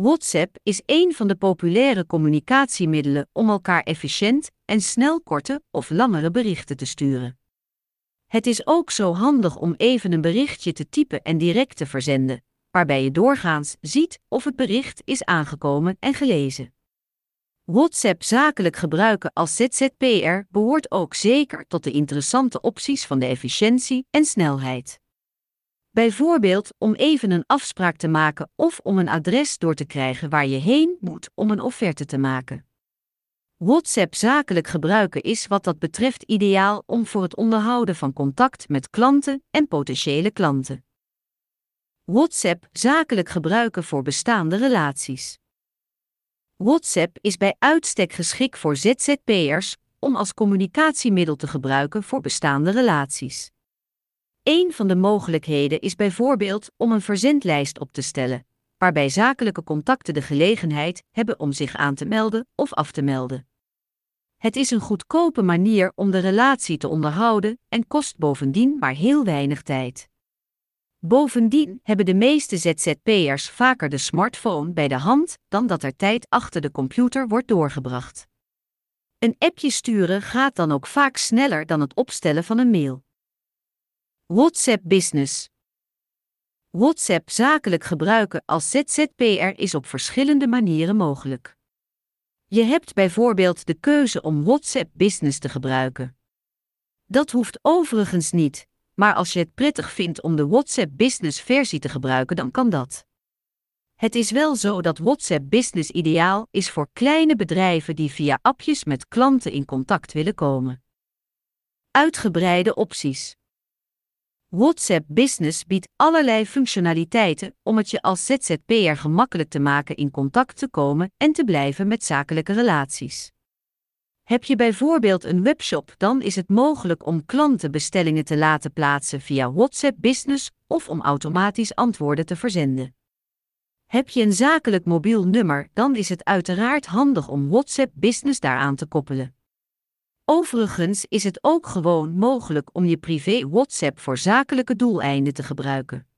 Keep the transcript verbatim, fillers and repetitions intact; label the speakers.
Speaker 1: WhatsApp is een van de populaire communicatiemiddelen om elkaar efficiënt en snel korte of langere berichten te sturen. Het is ook zo handig om even een berichtje te typen en direct te verzenden, waarbij je doorgaans ziet of het bericht is aangekomen en gelezen. WhatsApp zakelijk gebruiken als Z Z P R behoort ook zeker tot de interessante opties van de efficiëntie en snelheid. Bijvoorbeeld om even een afspraak te maken of om een adres door te krijgen waar je heen moet om een offerte te maken. WhatsApp zakelijk gebruiken is wat dat betreft ideaal om voor het onderhouden van contact met klanten en potentiële klanten. WhatsApp zakelijk gebruiken voor bestaande relaties. WhatsApp is bij uitstek geschikt voor Z Z P R's om als communicatiemiddel te gebruiken voor bestaande relaties. Een van de mogelijkheden is bijvoorbeeld om een verzendlijst op te stellen, waarbij zakelijke contacten de gelegenheid hebben om zich aan te melden of af te melden. Het is een goedkope manier om de relatie te onderhouden en kost bovendien maar heel weinig tijd. Bovendien hebben de meeste Z Z P R's vaker de smartphone bij de hand dan dat er tijd achter de computer wordt doorgebracht. Een appje sturen gaat dan ook vaak sneller dan het opstellen van een mail. WhatsApp Business. WhatsApp zakelijk gebruiken als Z Z P R is op verschillende manieren mogelijk. Je hebt bijvoorbeeld de keuze om WhatsApp Business te gebruiken. Dat hoeft overigens niet, maar als je het prettig vindt om de WhatsApp Business versie te gebruiken, dan kan dat. Het is wel zo dat WhatsApp Business ideaal is voor kleine bedrijven die via appjes met klanten in contact willen komen. Uitgebreide opties. WhatsApp Business biedt allerlei functionaliteiten om het je als Z Z P R gemakkelijk te maken in contact te komen en te blijven met zakelijke relaties. Heb je bijvoorbeeld een webshop, dan is het mogelijk om klanten bestellingen te laten plaatsen via WhatsApp Business of om automatisch antwoorden te verzenden. Heb je een zakelijk mobiel nummer, dan is het uiteraard handig om WhatsApp Business daaraan te koppelen. Overigens is het ook gewoon mogelijk om je privé WhatsApp voor zakelijke doeleinden te gebruiken.